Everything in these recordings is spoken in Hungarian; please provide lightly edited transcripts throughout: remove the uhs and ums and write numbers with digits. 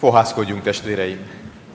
Fohászkodjunk, testvéreim!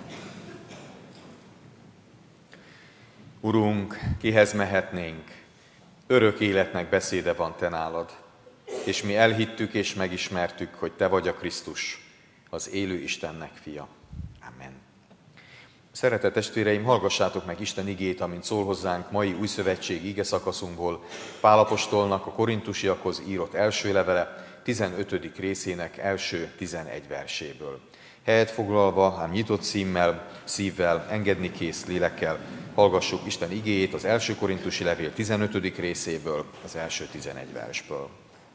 Urunk, kihez mehetnénk? Örök életnek beszéde van te nálad, és mi elhittük és megismertük, hogy te vagy a Krisztus, az élő Istennek fia. Amen. Szeretett testvéreim, hallgassátok meg Isten igét, amint szól hozzánk mai újszövetségi ige szakaszunkból, Pál apostolnak a korintusiakhoz írott első levele, 15. részének első 11 verséből. Helyet foglalva, ám nyitott szívvel, engedni kész lélekkel hallgassuk Isten igéjét az első korintusi levél 15. részéből, az első 11 versből.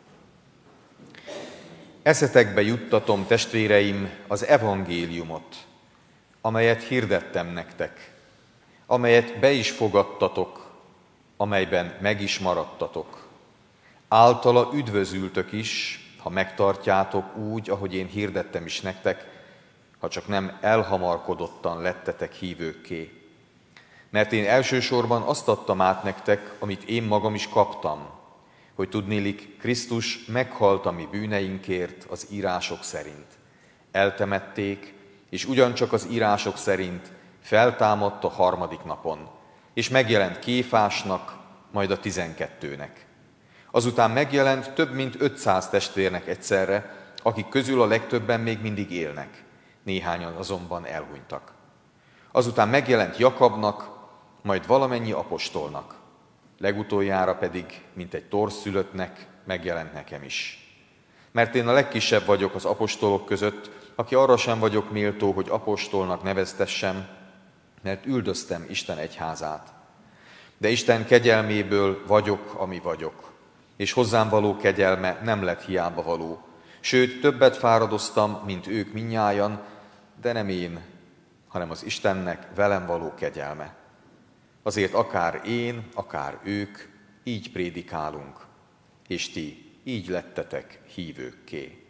Eszetekbe juttatom, testvéreim, az evangéliumot, amelyet hirdettem nektek, amelyet be is fogadtatok, amelyben meg is maradtatok. Általa üdvözültök is, ha megtartjátok úgy, ahogy én hirdettem is nektek, ha csak nem elhamarkodottan lettetek hívőkké. Mert én elsősorban azt adtam át nektek, amit én magam is kaptam, hogy tudnélik, Krisztus meghalt a mi bűneinkért az írások szerint. Eltemették, és ugyancsak az írások szerint feltámadt a harmadik napon, és megjelent Kéfásnak, majd a 12-nek. Azután megjelent több mint 500 testvérnek egyszerre, akik közül a legtöbben még mindig élnek, néhányan azonban elhunytak. Azután megjelent Jakabnak, majd valamennyi apostolnak, legutoljára pedig, mint egy torszülöttnek, megjelent nekem is. Mert én a legkisebb vagyok az apostolok között, aki arra sem vagyok méltó, hogy apostolnak neveztessem, mert üldöztem Isten egyházát. De Isten kegyelméből vagyok, ami vagyok, és hozzám való kegyelme nem lett hiába való. Sőt, többet fáradoztam, mint ők mindnyájan, de nem én, hanem az Istennek velem való kegyelme. Azért akár én, akár ők, így prédikálunk, és ti így lettetek hívőkké.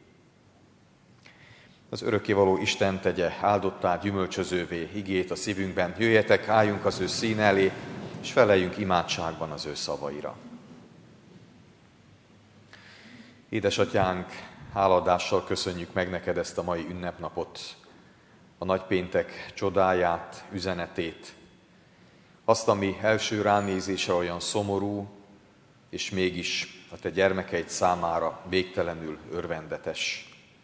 Az örökkévaló Isten tegye áldottá, gyümölcsözővé igét a szívünkben. Jöjjetek, álljunk az ő színe elé, és feleljünk imádságban az ő szavaira. Édesatyánk, háladással köszönjük meg neked ezt a mai ünnepnapot, a nagypéntek csodáját, üzenetét, azt, ami első ránézésre olyan szomorú, és mégis a te gyermekeid számára végtelenül örvendetes.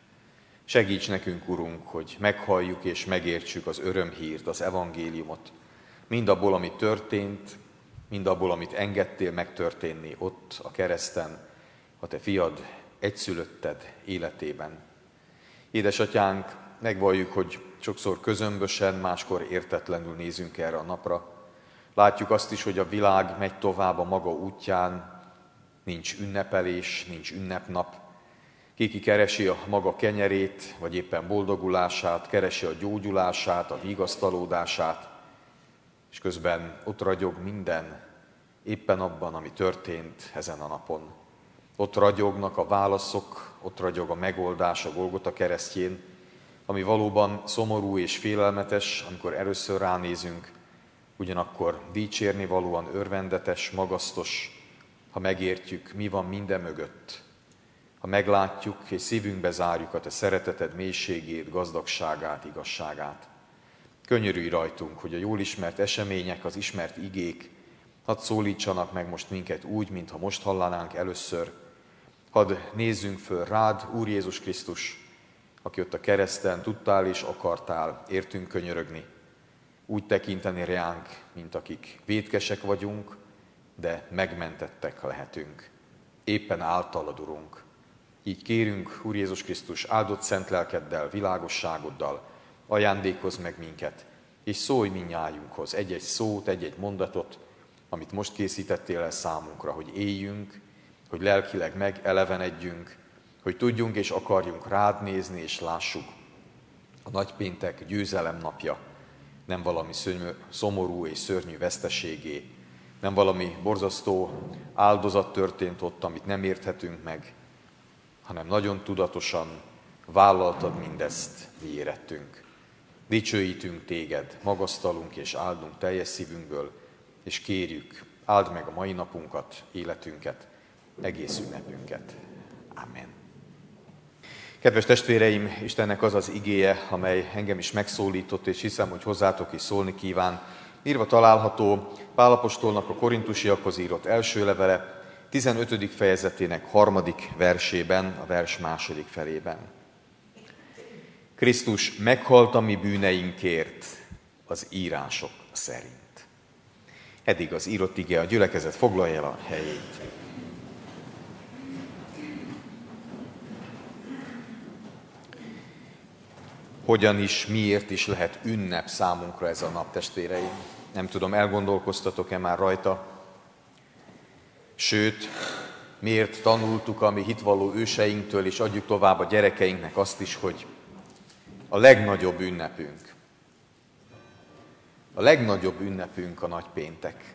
Segíts nekünk, Urunk, hogy meghalljuk és megértsük az örömhírt, az evangéliumot, mind abból, ami történt, mind abból, amit engedtél megtörténni ott a kereszten, a te fiad, egyszülötted életében. Édesatyánk, megvalljuk, hogy sokszor közömbösen, máskor értetlenül nézünk erre a napra. Látjuk azt is, hogy a világ megy tovább a maga útján, nincs ünnepelés, nincs ünnepnap. Ki keresi a maga kenyerét, vagy éppen boldogulását, keresi a gyógyulását, a vigasztalódását, és közben ott ragyog minden, éppen abban, ami történt ezen a napon. Ott ragyognak a válaszok, ott ragyog a megoldás a Golgota keresztjén, ami valóban szomorú és félelmetes, amikor először ránézünk, ugyanakkor dicsérni valóan örvendetes, magasztos, ha megértjük, mi van minden mögött. Ha meglátjuk és szívünkbe zárjuk a te szereteted mélységét, gazdagságát, igazságát. Könyörülj rajtunk, hogy a jól ismert események, az ismert igék hadd szólítsanak meg most minket úgy, mintha most hallanánk először. Hadd nézzünk föl rád, Úr Jézus Krisztus, aki ott a kereszten tudtál és akartál értünk könyörögni. Úgy tekinteni ránk, mint akik vétkesek vagyunk, de megmentettek lehetünk. Éppen általad, Urunk. Így kérünk, Úr Jézus Krisztus, áldott szent lelkeddel, világosságoddal, ajándékozz meg minket, és szólj mindnyájunkhoz egy-egy szót, egy-egy mondatot, amit most készítettél el számunkra, hogy éljünk, hogy lelkileg megelevenedjünk, hogy tudjunk és akarjunk rád nézni, és lássuk. A nagypéntek győzelem napja nem valami szomorú és szörnyű veszteségé, nem valami borzasztó áldozat történt ott, amit nem érthetünk meg, hanem nagyon tudatosan vállaltad mindezt, mi érettünk. Dicsőítünk téged, magasztalunk és áldunk teljes szívünkből, és kérjük, áld meg a mai napunkat, életünket, egész ünnepünket. Amen. Kedves testvéreim, Istennek az az igéje, amely engem is megszólított, és hiszem, hogy hozzátok is szólni kíván. Írva található Pál apostolnak a korintusiakhoz írott első levele, 15. fejezetének 3. versében, a vers 2. felében. Krisztus meghalt a mi bűneinkért az írások szerint. Eddig az írott ige, a gyülekezet foglalja el a helyét. Hogyan is, miért is lehet ünnep számunkra ez a nap, testvéreim? Nem tudom, elgondolkoztatok-e már rajta? Sőt, miért tanultuk a mi hitvalló őseinktől, és adjuk tovább a gyerekeinknek azt is, hogy a legnagyobb ünnepünk a nagypéntek.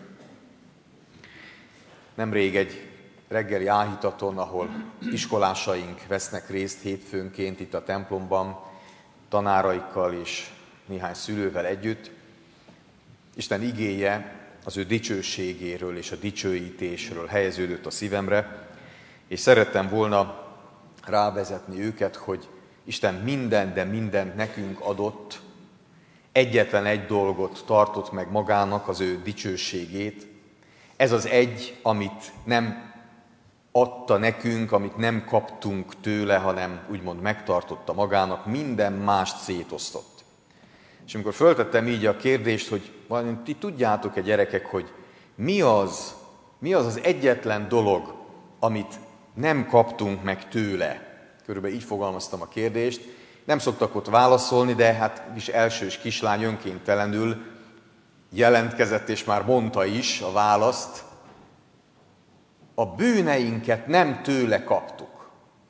Nemrég egy reggeli áhítaton, ahol iskolásaink vesznek részt hétfőnként itt a templomban, tanáraikkal és néhány szülővel együtt, Isten igéje az ő dicsőségéről és a dicsőítésről helyeződött a szívemre, és szerettem volna rávezetni őket, hogy Isten mindent, de mindent nekünk adott, egyetlen egy dolgot tartott meg magának, az ő dicsőségét. Ez az egy, amit nem adta nekünk, amit nem kaptunk tőle, hanem úgymond megtartotta magának, minden mást szétosztott. És amikor föltettem így a kérdést, hogy ti tudjátok-e gyerekek, hogy mi az az egyetlen dolog, amit nem kaptunk meg tőle? Körülbelül így fogalmaztam a kérdést. Nem szoktak ott válaszolni, de hát is elsős kislány önkéntelenül jelentkezett, és már mondta is a választ. A bűneinket nem tőle kaptuk.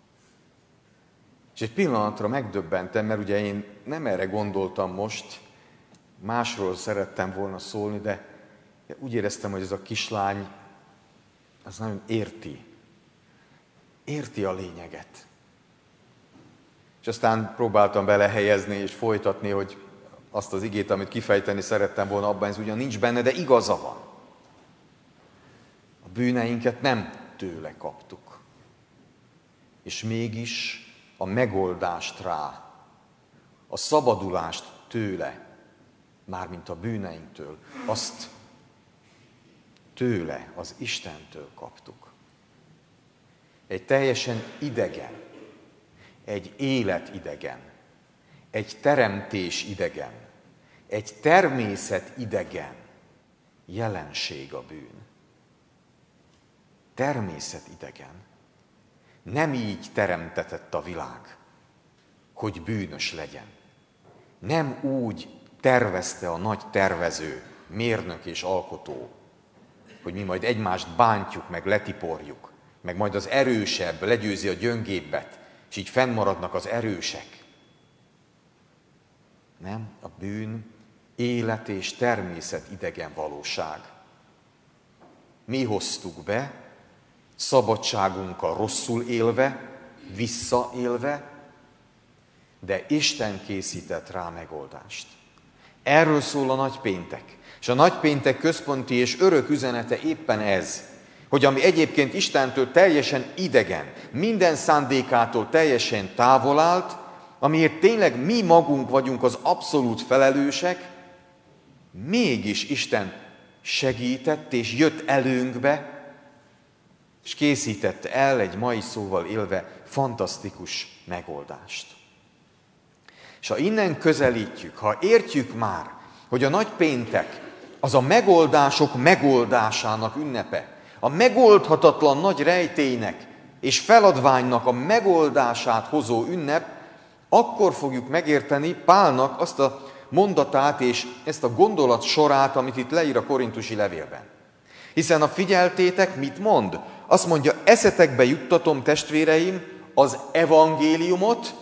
És egy pillanatra megdöbbentem, mert ugye én nem erre gondoltam most, másról szerettem volna szólni, de úgy éreztem, hogy ez a kislány az nagyon érti a lényeget. És aztán próbáltam belehelyezni és folytatni, hogy azt az igét, amit kifejteni szerettem volna, abban ez ugyan nincs benne, de igaza van. A bűneinket nem tőle kaptuk. És mégis a megoldást rá, a szabadulást tőle, mármint a bűneinktől, azt tőle, az Istentől kaptuk. Egy teljesen idegen, egy élet idegen, egy teremtés idegen, egy természet idegen jelenség a bűn. Természet idegen. Nem így teremtetett a világ, hogy bűnös legyen. Nem úgy tervezte a nagy tervező, mérnök és alkotó, hogy mi majd egymást bántjuk, meg letiporjuk, meg majd az erősebb legyőzi a gyöngébbet, és így fennmaradnak az erősek. Nem, a bűn élet és természet idegen valóság. Mi hoztuk be, szabadságunkkal rosszul élve, visszaélve, de Isten készített rá megoldást. Erről szól a nagypéntek. És a nagypéntek központi és örök üzenete éppen ez, hogy ami egyébként Istentől teljesen idegen, minden szándékától teljesen távol állt, amiért tényleg mi magunk vagyunk az abszolút felelősek, mégis Isten segített és jött előnkbe, és készítette el egy mai szóval élve fantasztikus megoldást. És ha innen közelítjük, ha értjük már, hogy a nagypéntek az a megoldások megoldásának ünnepe, a megoldhatatlan nagy rejtélynek és feladványnak a megoldását hozó ünnep, akkor fogjuk megérteni Pálnak azt a mondatát és ezt a gondolat sorát, amit itt leír a korintusi levélben. Hiszen ha figyeltétek, mit mond? Azt mondja, eszetekbe juttatom, testvéreim, az evangéliumot,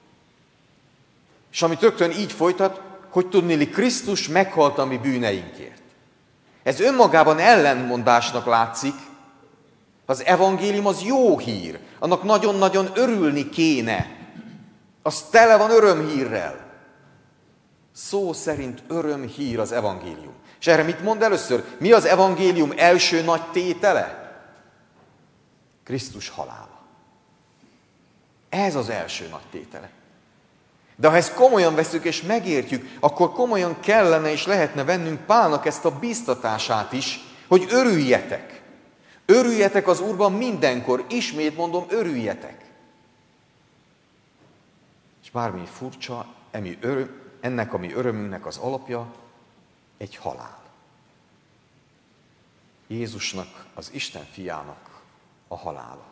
és amit rögtön így folytat, hogy tudniillik Krisztus meghalt a mi bűneinkért. Ez önmagában ellenmondásnak látszik. Az evangélium az jó hír, annak nagyon-nagyon örülni kéne. Az tele van örömhírrel. Szó szerint örömhír az evangélium. És erre mit mond először? Mi az evangélium első nagy tétele? Krisztus halála. Ez az első nagy tétele. De ha ezt komolyan veszük és megértjük, akkor komolyan kellene és lehetne vennünk Pálnak ezt a bíztatását is, hogy örüljetek. Örüljetek az Úrban mindenkor, ismét mondom, örüljetek. És bármi furcsa, ennek a mi örömünknek az alapja egy halál. Jézusnak, az Isten fiának a halála.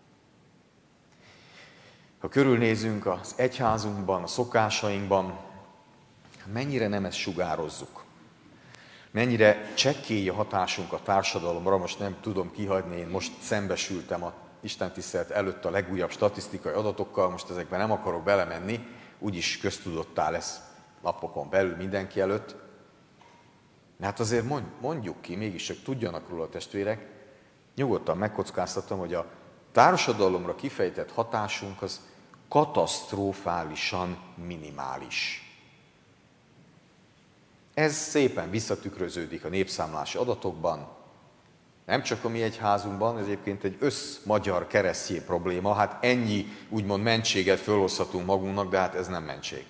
Ha körülnézünk az egyházunkban, a szokásainkban, mennyire nem ezt sugározzuk. Mennyire csekkély a hatásunk a társadalomra, most nem tudom kihagyni, én most szembesültem a istentisztelet előtt a legújabb statisztikai adatokkal, most ezekben nem akarok belemenni, úgyis köztudottá lesz napokon belül mindenki előtt. De hát azért mondjuk ki, mégis csak tudjanak róla a testvérek, nyugodtan megkockáztatom, hogy a társadalomra kifejtett hatásunk az katasztrofálisan minimális. Ez szépen visszatükröződik a népszámlási adatokban. Nem csak a mi egyházunkban, ez egyébként egy összmagyar keresztény probléma, hát ennyi úgymond mentséget fölhozhatunk magunknak, de hát ez nem mentség.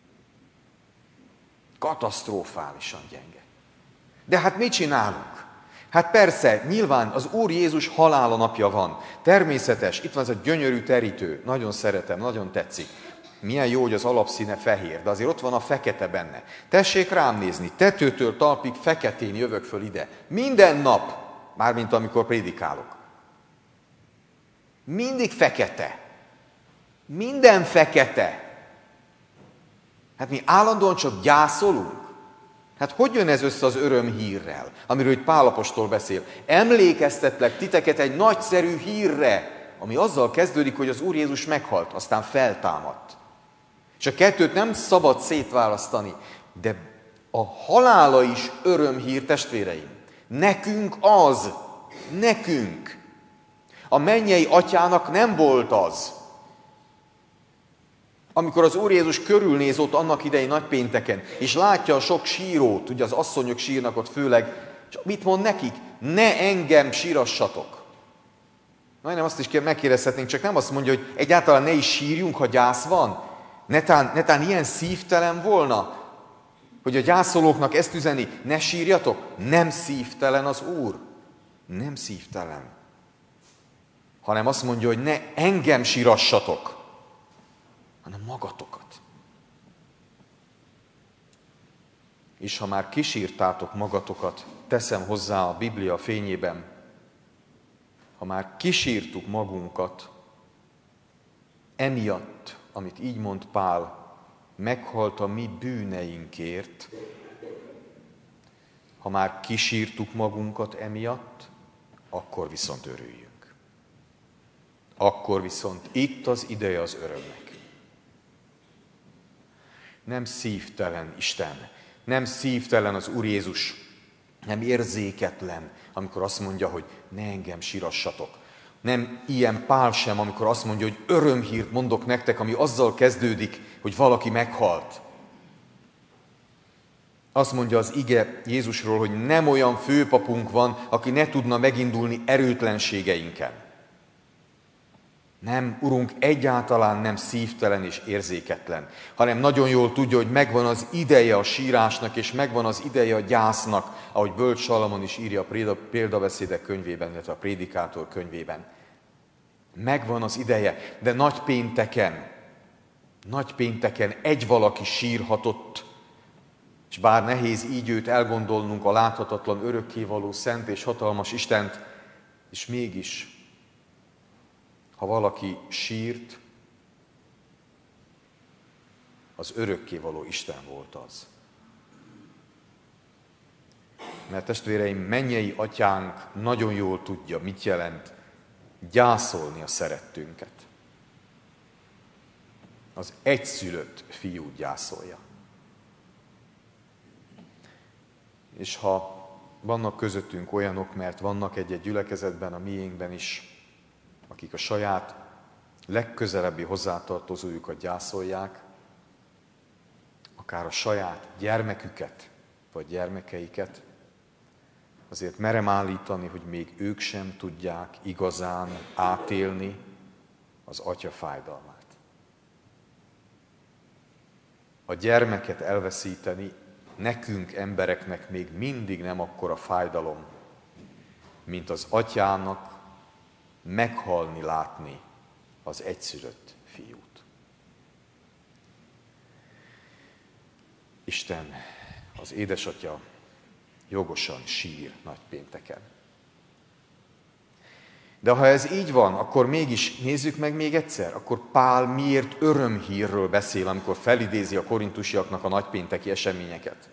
Katasztrofálisan gyenge. De hát mit csinálunk? Hát persze, nyilván az Úr Jézus halála napja van. Természetes, itt van ez a gyönyörű terítő. Nagyon szeretem, nagyon tetszik. Milyen jó, hogy az alapszíne fehér, de azért ott van a fekete benne. Tessék rám nézni, tetőtől talpig feketén jövök föl ide. Minden nap, mármint amikor prédikálok. Mindig fekete. Minden fekete. Hát mi állandóan csak gyászolunk. Hát hogy jön ez össze az örömhírrel, amiről itt Pál apostol beszél? Emlékeztetlek titeket egy nagyszerű hírre, ami azzal kezdődik, hogy az Úr Jézus meghalt, aztán feltámadt. És a kettőt nem szabad szétválasztani, de a halála is örömhír, testvéreim. Nekünk az, nekünk. A mennyei atyának nem volt az. Amikor az Úr Jézus körülnéz ott annak idején nagypénteken, és látja a sok sírót, ugye az asszonyok sírnak ott főleg, és mit mond nekik? Ne engem sírassatok. Majdnem azt is megkérdezhetnénk, csak nem azt mondja, hogy egyáltalán ne is sírjunk, ha gyász van. Netán ilyen szívtelen volna, hogy a gyászolóknak ezt üzeni, ne sírjatok. Nem szívtelen az Úr. Nem szívtelen. Hanem azt mondja, hogy ne engem sírassatok, hanem magatokat. És ha már kisírtátok magatokat, teszem hozzá a Biblia fényében, ha már kisírtuk magunkat, emiatt, amit így mond Pál, meghalt a mi bűneinkért, ha már kisírtuk magunkat emiatt, akkor viszont örüljünk. Akkor viszont itt az ideje az örömnek. Nem szívtelen Isten, nem szívtelen az Úr Jézus, nem érzéketlen, amikor azt mondja, hogy ne engem sírassatok. Nem ilyen Pál sem, amikor azt mondja, hogy örömhírt mondok nektek, ami azzal kezdődik, hogy valaki meghalt. Azt mondja az ige Jézusról, hogy nem olyan főpapunk van, aki ne tudna megindulni erőtlenségeinken. Nem, Urunk egyáltalán nem szívtelen és érzéketlen, hanem nagyon jól tudja, hogy megvan az ideje a sírásnak, és megvan az ideje a gyásznak, ahogy Bölcs Salamon is írja a példabeszédek könyvében, illetve a prédikátor könyvében. Megvan az ideje, de nagypénteken egy valaki sírhatott, és bár nehéz így őt elgondolnunk, a láthatatlan, örökkévaló, szent és hatalmas Istent, és mégis, ha valaki sírt, az örökkévaló Isten volt az. Mert testvéreim, mennyei atyánk nagyon jól tudja, mit jelent gyászolni a szerettünket. Az egyszülött fiút gyászolja. És ha vannak közöttünk olyanok, mert vannak egy-egy gyülekezetben, a miénkben is, akik a saját legközelebbi hozzátartozójukat gyászolják, akár a saját gyermeküket, vagy gyermekeiket, azért merem állítani, hogy még ők sem tudják igazán átélni az atya fájdalmát. a gyermeket elveszíteni nekünk embereknek még mindig nem akkora fájdalom, mint az atyának meghalni látni az egyszülött fiút. Isten, az édesatya jogosan sír nagypénteken. De ha ez így van, akkor mégis nézzük meg még egyszer, akkor Pál miért örömhírről beszél, amikor felidézi a korintusiaknak a nagypénteki eseményeket.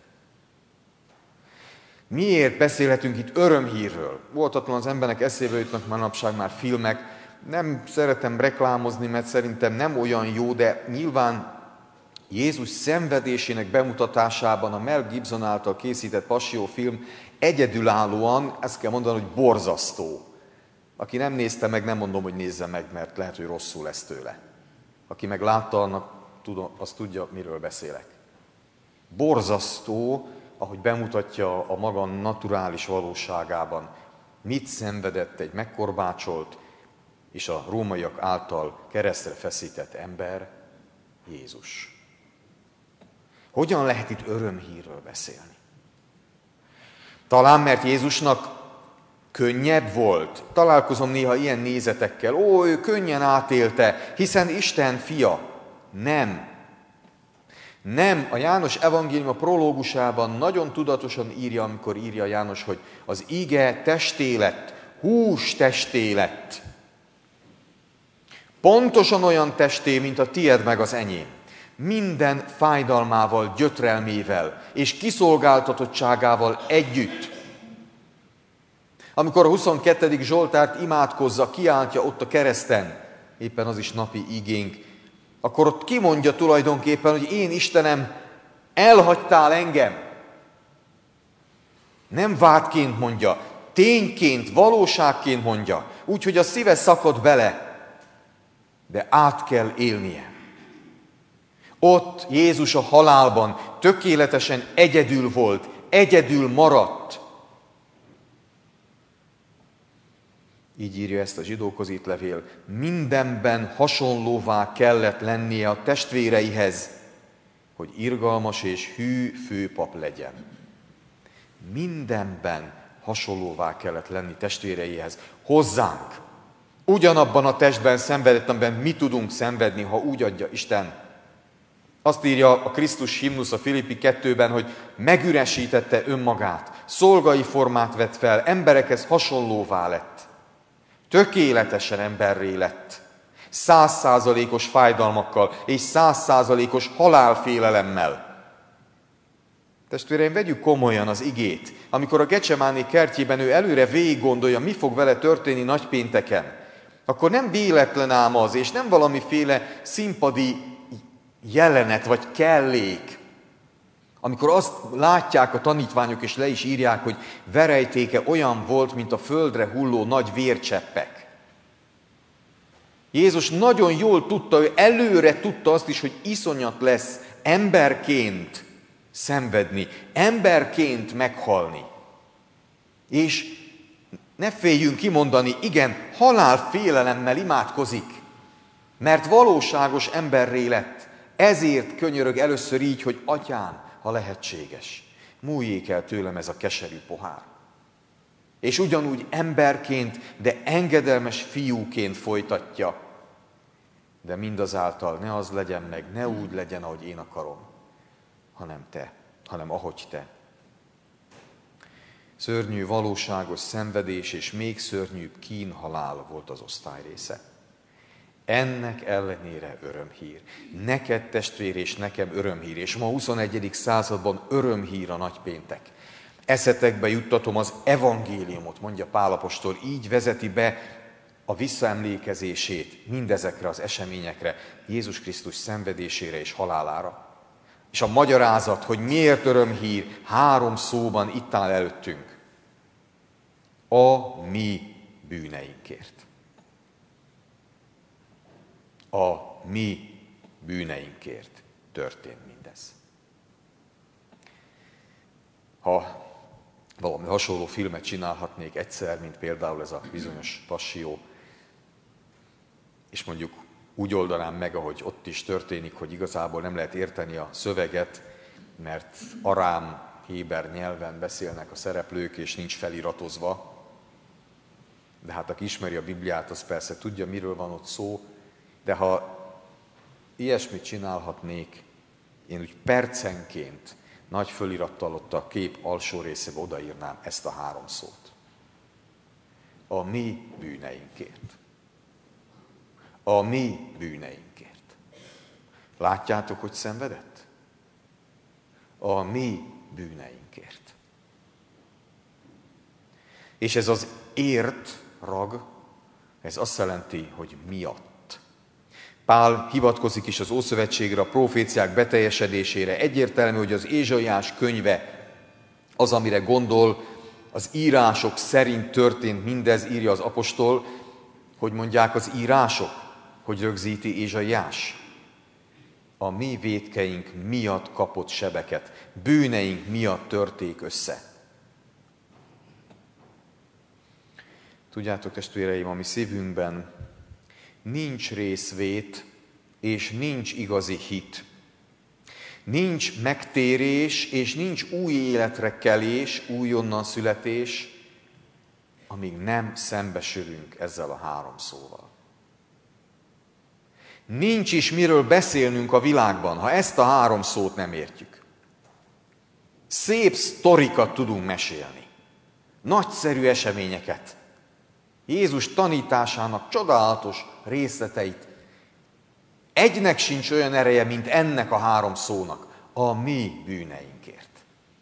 Miért beszélhetünk itt örömhírről? Voltatlan az embernek eszébe jutnak manapság már filmek, nem szeretem reklámozni, mert szerintem nem olyan jó, de nyilván Jézus szenvedésének bemutatásában a Mel Gibson által készített passiófilm egyedülállóan, ezt kell mondani, hogy borzasztó. Aki nem nézte meg, nem mondom, hogy nézze meg, mert lehet, hogy rosszul lesz tőle. Aki meg látta, annak azt tudja, miről beszélek. Borzasztó, ahogy bemutatja a maga naturális valóságában, mit szenvedett egy megkorbácsolt és a rómaiak által keresztre feszített ember, Jézus. Hogyan lehet itt örömhírről beszélni? Talán, mert Jézusnak könnyebb volt. Találkozom néha ilyen nézetekkel. Ó, ő könnyen átélte, hiszen Isten fia. Nem. A János evangélium a prológusában nagyon tudatosan írja, amikor írja János, hogy az ige testé lett, hús testé lett. Pontosan olyan testé, mint a tied meg az enyém. Minden fájdalmával, gyötrelmével és kiszolgáltatottságával együtt. Amikor a 22. Zsoltárt imádkozza, kiáltja ott a kereszten, éppen az is napi igénk, akkor ott kimondja tulajdonképpen, hogy én Istenem, elhagytál engem. Nem vádként mondja, tényként, valóságként mondja, úgyhogy a szíve szakad bele, de át kell élnie. Ott Jézus a halálban tökéletesen egyedül volt, egyedül maradt. Így írja ezt a zsidókhoz írt levél. Mindenben hasonlóvá kellett lennie a testvéreihez, hogy irgalmas és hű főpap legyen. Mindenben hasonlóvá kellett lenni testvéreihez, hozzánk. Ugyanabban a testben szenvedett, amiben mi tudunk szenvedni, ha úgy adja Isten. Azt írja a Krisztus himnusz a Filippi 2-ben, hogy megüresítette önmagát, szolgai formát vett fel, emberekhez hasonlóvá lett. Tökéletesen emberré lett. 100%-os fájdalmakkal és 100%-os halálfélelemmel. Testvéreim, vegyük komolyan az igét. Amikor a Gecsemáné kertjében ő előre végig gondolja, mi fog vele történni nagypénteken, akkor nem véletlen ám az, és nem valamiféle színpadi jelenet vagy kellék, amikor azt látják a tanítványok, és le is írják, hogy verejtéke olyan volt, mint a földre hulló nagy vércseppek. Jézus nagyon jól tudta, ő előre tudta azt is, hogy iszonyat lesz emberként szenvedni, emberként meghalni. És ne féljünk kimondani, igen, halálfélelemmel imádkozik, mert valóságos emberré lett. Ezért könyörög először így, hogy atyám, ha lehetséges, múljék el tőlem ez a keserű pohár. És ugyanúgy emberként, de engedelmes fiúként folytatja. De mindazáltal ne az legyen meg, ne úgy legyen, ahogy én akarom, hanem ahogy te. Szörnyű, valóságos szenvedés és még szörnyűbb kínhalál volt az osztály része. Ennek ellenére örömhír. Neked testvér és nekem örömhír. És ma a 21. században örömhír a nagypéntek. Eszetekbe juttatom az evangéliumot, mondja Pál apostol, így vezeti be a visszaemlékezését mindezekre az eseményekre, Jézus Krisztus szenvedésére és halálára. És a magyarázat, hogy miért örömhír, 3 szóban itt áll előttünk. A mi bűneinkért. A mi bűneinkért történt mindez. Ha valami hasonló filmet csinálhatnék egyszer, mint például ez a bizonyos Passió, és mondjuk úgy oldanám meg, ahogy ott is történik, hogy igazából nem lehet érteni a szöveget, mert arám, héber nyelven beszélnek a szereplők, és nincs feliratozva. De hát aki ismeri a Bibliát, az persze tudja, miről van ott szó, de ha ilyesmit csinálhatnék, én úgy percenként nagy fölirattal ott a kép alsó részébe odaírnám ezt a 3 szót. A mi bűneinkért. A mi bűneinkért. Látjátok, hogy szenvedett? A mi bűneinkért. És ez az ért rag, ez azt jelenti, hogy miatt. Pál hivatkozik is az Ószövetségre, a proféciák beteljesedésére. Egyértelmű, hogy az Ézsaiás könyve az, amire gondol, az írások szerint történt mindez, írja az apostol, hogy mondják az írások, hogy rögzíti Ézsaiás. A mi vétkeink miatt kapott sebeket, bűneink miatt törték össze. Tudjátok, testvéreim, a mi szívünkben nincs részvét, és nincs igazi hit. Nincs megtérés, és nincs új életre kelés, újonnan születés, amíg nem szembesülünk ezzel a 3 szóval. Nincs is miről beszélnünk a világban, ha ezt a 3 szót nem értjük. Szép sztorikat tudunk mesélni, nagyszerű eseményeket, Jézus tanításának csodálatos részleteit. Egynek sincs olyan ereje, mint ennek a 3 szónak, a mi bűneinkért.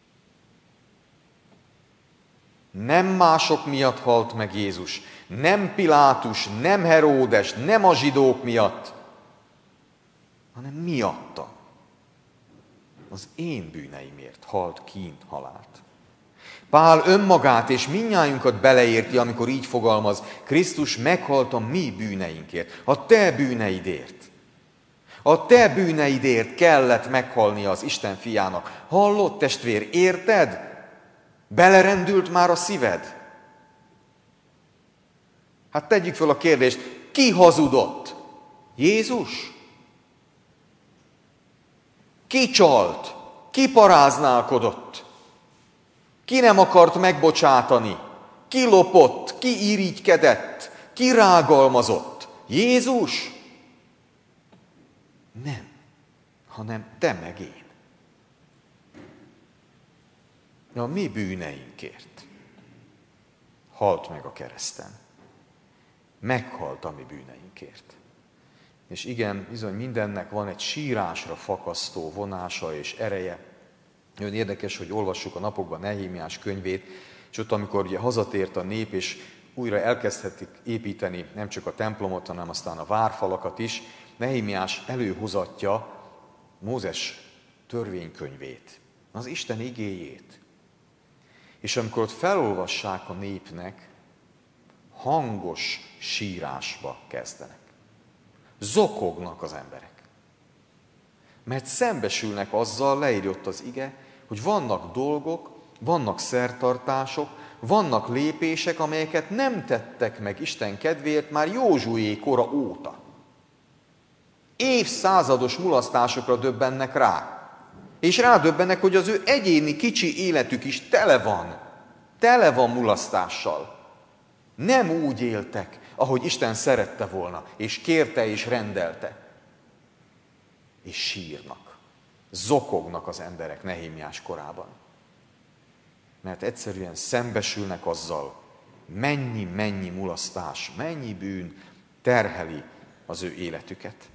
Nem mások miatt halt meg Jézus, nem Pilátus, nem Heródes, nem a zsidók miatt, hanem miattam. Az én bűneimért halt kín halált. Pál önmagát és mindnyájunkat beleérti, amikor így fogalmaz, Krisztus meghalt a mi bűneinkért, a te bűneidért. A te bűneidért kellett meghalnia az Isten fiának. Hallott, testvér, érted? Belerendült már a szíved? Hát tegyük fel a kérdést, ki hazudott? Jézus? Ki csalt? Ki paráználkodott? Ki nem akart megbocsátani? Ki lopott? Ki irigykedett? Ki rágalmazott? Jézus? Nem, hanem te meg én. A mi bűneinkért halt meg a kereszten. Meghalt a mi bűneinkért. És igen, bizony mindennek van egy sírásra fakasztó vonása és ereje. Nagyon érdekes, hogy olvassuk a napokban Nehémiás könyvét, és ott, amikor ugye hazatért a nép, és újra elkezdhetik építeni nem csak a templomot, hanem aztán a várfalakat is, Nehémiás előhozatja Mózes törvénykönyvét, az Isten igéjét. És amikor ott felolvassák a népnek, hangos sírásba kezdenek. Zokognak az emberek. Mert szembesülnek azzal, leírja ott az ige, hogy vannak dolgok, vannak szertartások, vannak lépések, amelyeket nem tettek meg Isten kedvéért már Józsué kora óta. Évszázados mulasztásokra döbbennek rá. És rádöbbennek, hogy az ő egyéni kicsi életük is tele van mulasztással. Nem úgy éltek, ahogy Isten szerette volna, és kérte és rendelte. És sírnak, zokognak az emberek Nehémiás korában. Mert egyszerűen szembesülnek azzal, mennyi mulasztás, mennyi bűn terheli az ő életüket.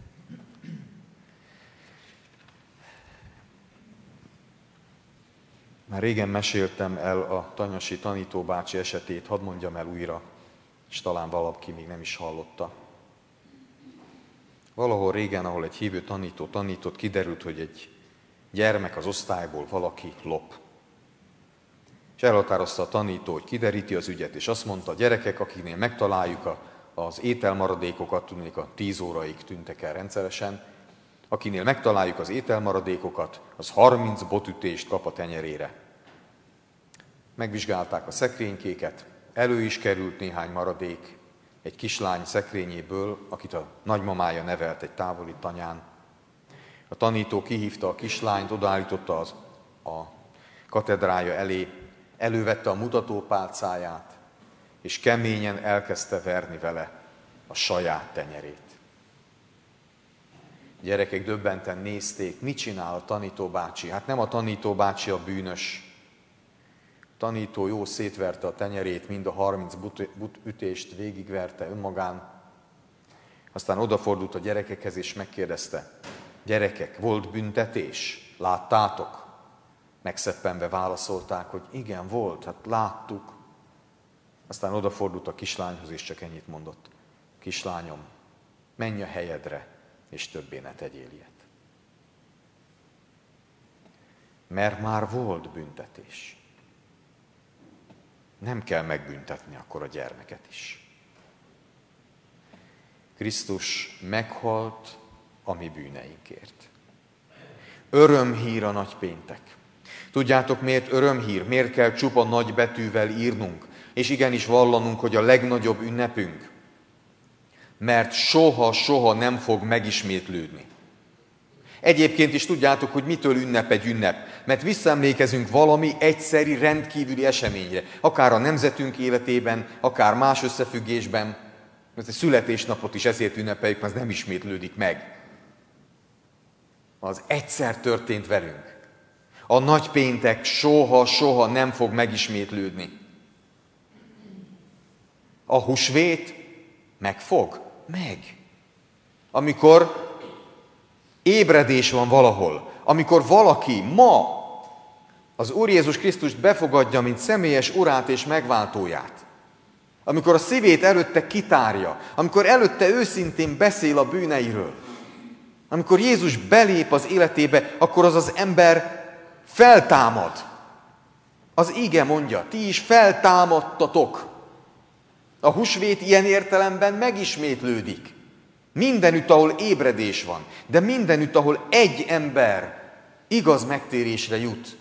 Már régen meséltem el a tanyasi tanítóbácsi esetét, hadd mondjam el újra, és talán valaki még nem is hallotta. Valahol régen, ahol egy hívő tanító tanított, kiderült, hogy egy gyermek az osztályból valaki lop. És elhatározta a tanító, hogy kideríti az ügyet, és azt mondta, a gyerekek, akiknél megtaláljuk az ételmaradékokat, tudnék a 10 óraig tűntek el rendszeresen, akinél megtaláljuk az ételmaradékokat, az 30 botütést kap a tenyerére. Megvizsgálták a szekrénykéket, elő is került néhány maradék, egy kislány szekrényéből, akit a nagymamája nevelt egy távoli tanyán. A tanító kihívta a kislányt, odaállította a katedrája elé, elővette a mutatópálcáját, és keményen elkezdte verni vele a saját tenyerét. A gyerekek döbbenten nézték, mit csinál a tanítóbácsi. Hát nem a tanítóbácsi a bűnös. A tanító jó szétverte a tenyerét, mind a 30 ütést végigverte önmagán. Aztán odafordult a gyerekekhez és megkérdezte: gyerekek, volt büntetés? Láttátok? Megszeppenve válaszolták, hogy igen, volt, hát láttuk. Aztán odafordult a kislányhoz és csak ennyit mondott: kislányom, menj a helyedre, és többé ne tegyél ilyet. Mert már volt büntetés. Nem kell megbüntetni akkor a gyermeket is. Krisztus meghalt a mi bűneinkért. Örömhír a nagypéntek. Tudjátok, miért örömhír? Miért kell csupa nagy betűvel írnunk? És igenis vallanunk, hogy a legnagyobb ünnepünk? Mert soha nem fog megismétlődni. Egyébként is tudjátok, hogy mitől ünnep egy ünnep. Mert visszaemlékezünk valami egyszeri, rendkívüli eseményre. Akár a nemzetünk életében, akár más összefüggésben. Mert a születésnapot is ezért ünnepeljük, mert ez nem ismétlődik meg. Az egyszer történt velünk. A nagypéntek soha nem fog megismétlődni. A húsvét meg. Amikor ébredés van valahol, amikor valaki ma az Úr Jézus Krisztust befogadja, mint személyes urát és megváltóját, amikor a szívét előtte kitárja, amikor előtte őszintén beszél a bűneiről, amikor Jézus belép az életébe, akkor az ember feltámad. Az ige mondja, ti is feltámadtatok. A húsvét ilyen értelemben megismétlődik. Mindenütt, ahol ébredés van, de mindenütt, ahol egy ember igaz megtérésre jut.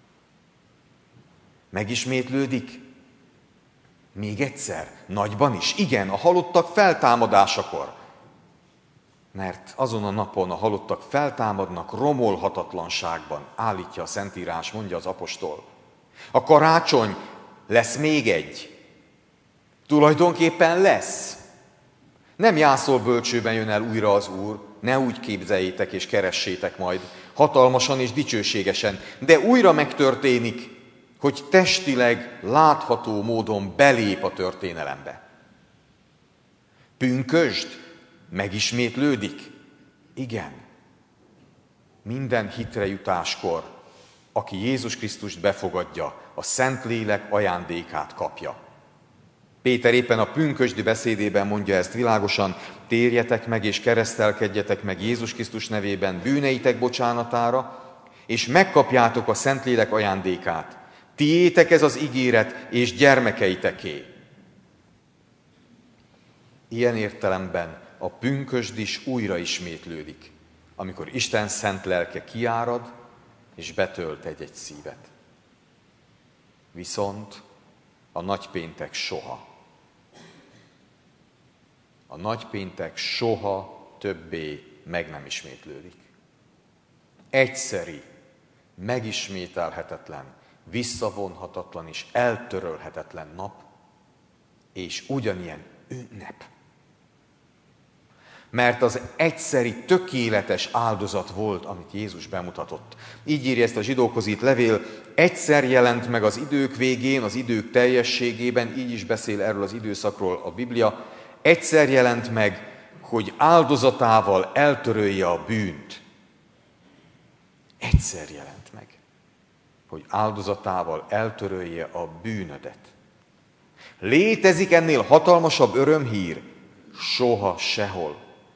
Megismétlődik még egyszer, nagyban is. Igen, a halottak feltámadásakor. Mert azon a napon a halottak feltámadnak romolhatatlanságban, állítja a Szentírás, mondja az apostol. A karácsony lesz még egy. Tulajdonképpen lesz. Nem jászolbölcsőben jön el újra az Úr, ne úgy képzeljétek és keressétek majd, hatalmasan és dicsőségesen, de újra megtörténik, hogy testileg látható módon belép a történelembe. Pünkösd megismétlődik? Igen. Minden hitre jutáskor, aki Jézus Krisztust befogadja, a Szentlélek ajándékát kapja. Péter éppen a pünkösdi beszédében mondja ezt világosan: térjetek meg és keresztelkedjetek meg Jézus Krisztus nevében bűneitek bocsánatára, és megkapjátok a Szentlélek ajándékát. Tiétek ez az ígéret, és gyermekeiteké. Ilyen értelemben a pünkösd is újra ismétlődik, amikor Isten szent lelke kiárad, és betölt egy-egy szívet. Viszont a nagypéntek soha. A nagypéntek soha többé meg nem ismétlődik. Egyszeri, megismételhetetlen, visszavonhatatlan és eltörölhetetlen nap, és ugyanilyen ünnep. Mert az egyszeri, tökéletes áldozat volt, amit Jézus bemutatott. Így írja ezt a zsidókhoz írt levél: egyszer jelent meg az idők végén, az idők teljességében, így is beszél erről az időszakról a Biblia, egyszer jelent meg, hogy áldozatával eltörölje a bűnt. Egyszer jelent meg, hogy áldozatával eltörölje a bűnödet. Létezik ennél hatalmasabb örömhír? Soha, sehol.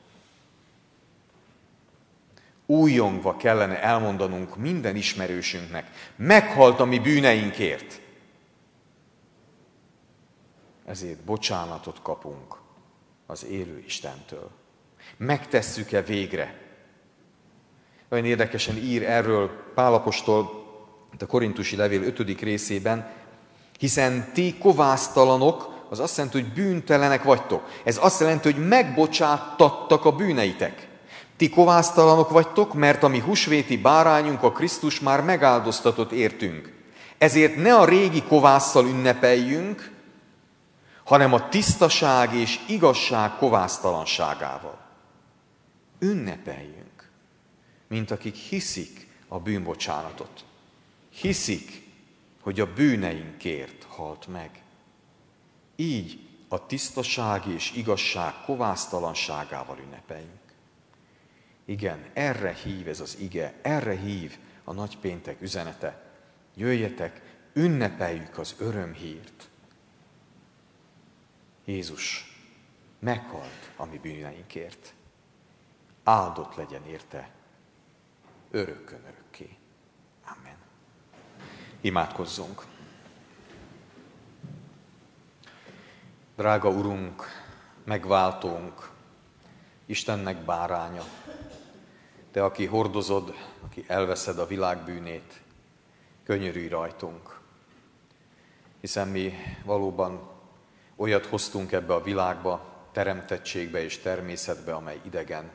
Újjongva kellene elmondanunk minden ismerősünknek: meghalt a mi bűneinkért. Ezért bocsánatot kapunk az élő Istentől. Megtesszük-e végre? Olyan érdekesen ír erről Pál apostol a Korintusi levél 5. részében: hiszen ti kovásztalanok, az azt jelenti, hogy bűntelenek vagytok. Ez azt jelenti, hogy megbocsáttattak a bűneitek. Ti kovásztalanok vagytok, mert a mi húsvéti bárányunk, a Krisztus már megáldoztatott értünk. Ezért ne a régi kovásszal ünnepeljünk, hanem a tisztaság és igazság kovásztalanságával. Ünnepeljünk, mint akik hiszik a bűnbocsánatot. Hiszik, hogy a bűneinkért halt meg. Így a tisztaság és igazság kovásztalanságával ünnepeljünk. Igen, erre hív ez az ige, erre hív a nagypéntek üzenete. Jöjjetek, ünnepeljük az örömhírt. Jézus meghalt a mi bűneinkért. Áldott legyen érte örökkön örökké. Amen. Imádkozzunk. Drága Urunk, megváltónk, Istennek báránya, Te, aki hordozod, aki elveszed a világ bűnét, könyörülj rajtunk. Hiszen mi valóban olyat hoztunk ebbe a világba, teremtettségbe és természetbe, amely idegen.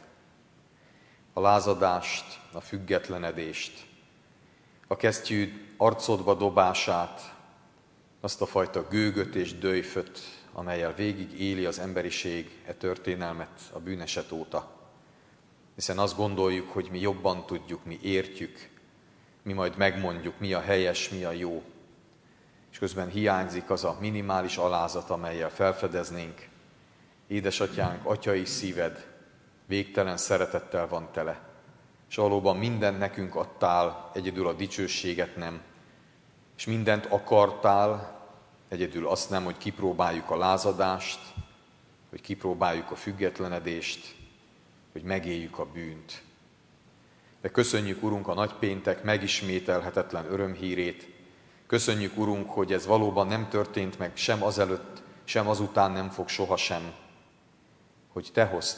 A lázadást, a függetlenedést, a kesztyű arcodba dobását, azt a fajta gőgöt és döjföt, amellyel végig éli az emberiség e történelmet a bűneset óta. Hiszen azt gondoljuk, hogy mi jobban tudjuk, mi értjük, mi majd megmondjuk, mi a helyes, mi a jó. És közben hiányzik az a minimális alázat, amellyel felfedeznénk. Édesatyánk, atyai szíved végtelen szeretettel van tele, és valóban mindent nekünk adtál, egyedül a dicsőséget nem, és mindent akartál, egyedül azt nem, hogy kipróbáljuk a lázadást, hogy kipróbáljuk a függetlenedést, hogy megéljük a bűnt. De köszönjük, Urunk, a nagypéntek megismételhetetlen örömhírét. Köszönjük, Urunk, hogy ez valóban nem történt meg sem azelőtt, sem azután nem fog sohasem, hogy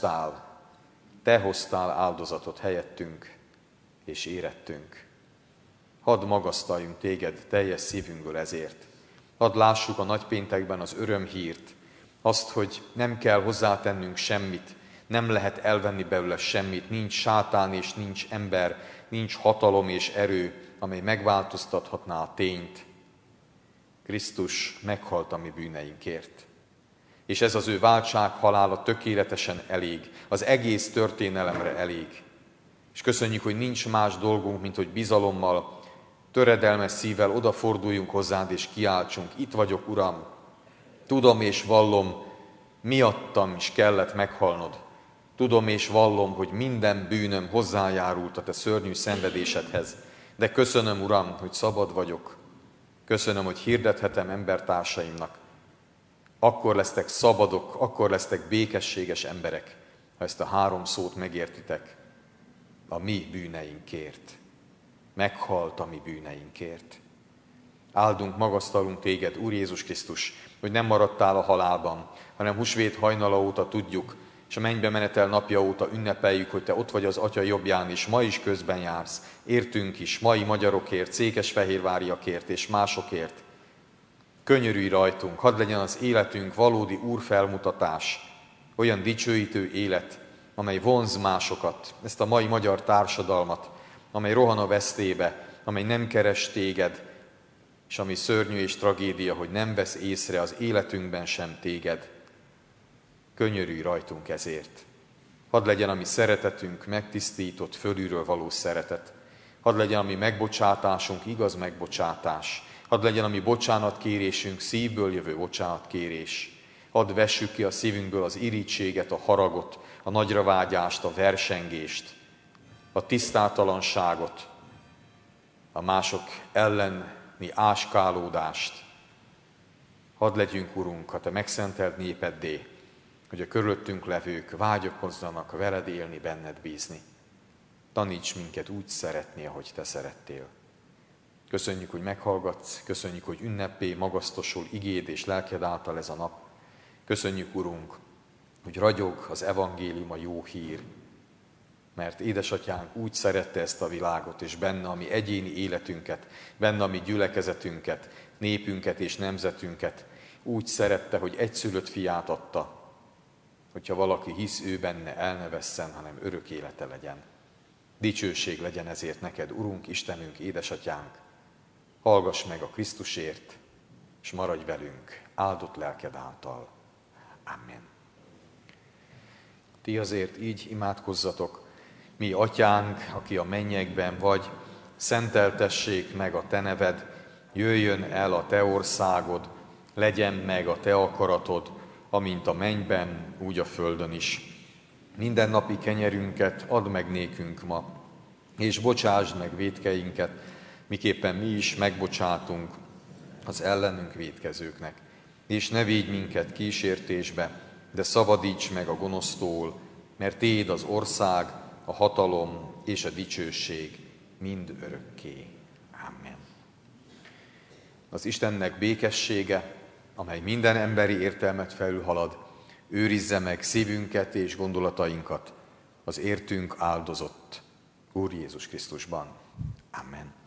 Te hoztál áldozatot helyettünk és érettünk. Hadd magasztaljunk Téged teljes szívünkből ezért. Hadd lássuk a nagypéntekben az örömhírt, azt, hogy nem kell hozzátennünk semmit, nem lehet elvenni belőle semmit, nincs sátán és nincs ember, nincs hatalom és erő, amely megváltoztathatná a tényt. Krisztus meghalt a mi bűneinkért. És ez az ő váltsághalála tökéletesen elég, az egész történelemre elég. És köszönjük, hogy nincs más dolgunk, mint hogy bizalommal, töredelmes szívvel odaforduljunk hozzád és kiáltsunk. Itt vagyok, Uram, tudom és vallom, miattam is kellett meghalnod. Tudom és vallom, hogy minden bűnöm hozzájárult a Te szörnyű szenvedésedhez. De köszönöm, Uram, hogy szabad vagyok. Köszönöm, hogy hirdethetem embertársaimnak. Akkor lesztek szabadok, akkor lesztek békességes emberek, ha ezt a 3 szót megértitek. A mi bűneinkért. Meghalt a mi bűneinkért. Áldunk, magasztalunk Téged, Úr Jézus Krisztus, hogy nem maradtál a halálban, hanem húsvét hajnala óta tudjuk, és a mennybe menetel napja óta ünnepeljük, hogy Te ott vagy az Atya jobbján, és ma is közben jársz. Értünk is, mai magyarokért, székesfehérváriakért és másokért. Könyörülj rajtunk, hadd legyen az életünk valódi úrfelmutatás, olyan dicsőítő élet, amely vonz másokat, ezt a mai magyar társadalmat, amely rohan a vesztébe, amely nem keres Téged, és ami szörnyű és tragédia, hogy nem vesz észre az életünkben sem Téged. Könyörülj rajtunk ezért. Hadd legyen a mi szeretetünk megtisztított, fölülről való szeretet. Hadd legyen a mi megbocsátásunk igaz megbocsátás. Hadd legyen a mi bocsánatkérésünk szívből jövő bocsánatkérés. Hadd vessük ki a szívünkből az irítséget, a haragot, a nagyra vágyást, a versengést, a tisztátalanságot, a mások elleni áskálódást. Hadd legyünk, Urunk, a Te megszentelt népeddé, hogy a körülöttünk levők vágyakozzanak veled élni, benned bízni. Taníts minket úgy szeretni, ahogy Te szerettél. Köszönjük, hogy meghallgatsz, köszönjük, hogy ünneppé magasztosul igéd és lelked által ez a nap. Köszönjük, Urunk, hogy ragyog az evangélium, a jó hír, mert édesatyánk úgy szerette ezt a világot, és benne a mi egyéni életünket, benne a mi gyülekezetünket, népünket és nemzetünket, úgy szerette, hogy egyszülött fiát adta, hogyha valaki hisz ő benne, el ne vesszen, hanem örök élete legyen. Dicsőség legyen ezért neked, Urunk, Istenünk, édesatyánk, hallgass meg a Krisztusért, és maradj velünk áldott lelked által. Amen. Ti azért így imádkozzatok: mi atyánk, aki a mennyekben vagy, szenteltessék meg a te neved, jöjjön el a te országod, legyen meg a te akaratod, amint a mennyben, úgy a földön is. Mindennapi kenyerünket add meg nékünk ma, és bocsásd meg vétkeinket, miképpen mi is megbocsátunk az ellenünk vétkezőknek. És ne védj minket kísértésbe, de szabadíts meg a gonosztól, mert Téd az ország, a hatalom és a dicsőség mind örökké. Amen. Az Istennek békessége, amely minden emberi értelmet felülhalad, őrizze meg szívünket és gondolatainkat az értünk áldozott Úr Jézus Krisztusban. Amen.